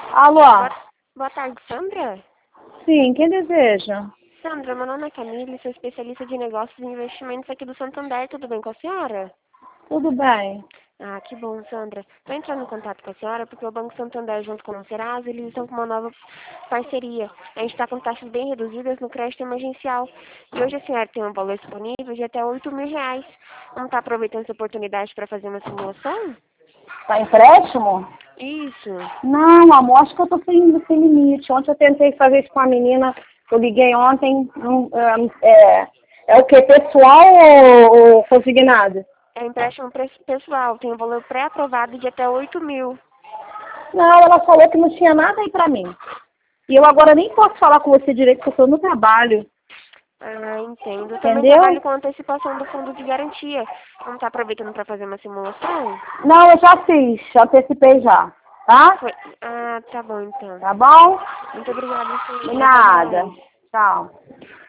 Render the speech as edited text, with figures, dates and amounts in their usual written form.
Alô? Boa tarde, Sandra. Sim, quem deseja? Sandra, meu nome é Camille, sou especialista de negócios e investimentos aqui do Santander. Tudo bem com a senhora? Tudo bem. Ah, que bom, Sandra. Estou entrando em contato com a senhora porque o Banco Santander, junto com o Serasa, eles estão com uma nova parceria. A gente está com taxas bem reduzidas no crédito emergencial. E hoje a senhora tem um valor disponível de até R$ 8.000. Não está aproveitando essa oportunidade para fazer uma simulação? Tá empréstimo? Isso. Não, amor, acho que eu tô sem limite. Ontem eu tentei fazer isso com a menina, eu liguei ontem. É o que? Pessoal ou consignado? É empréstimo pessoal, tem um valor pré-aprovado de até 8.000. Não, ela falou que não tinha nada aí pra mim. E eu agora nem posso falar com você direito, porque eu tô no trabalho. Ah, entendo. Eu também trabalho Entendeu? com antecipação do fundo de garantia. Não está aproveitando para fazer uma simulação? Não, eu já fiz, já antecipei já. Tá? Foi. Ah, tá bom então. Tá bom? Muito obrigada, De senhora. Até nada. mais. Tchau.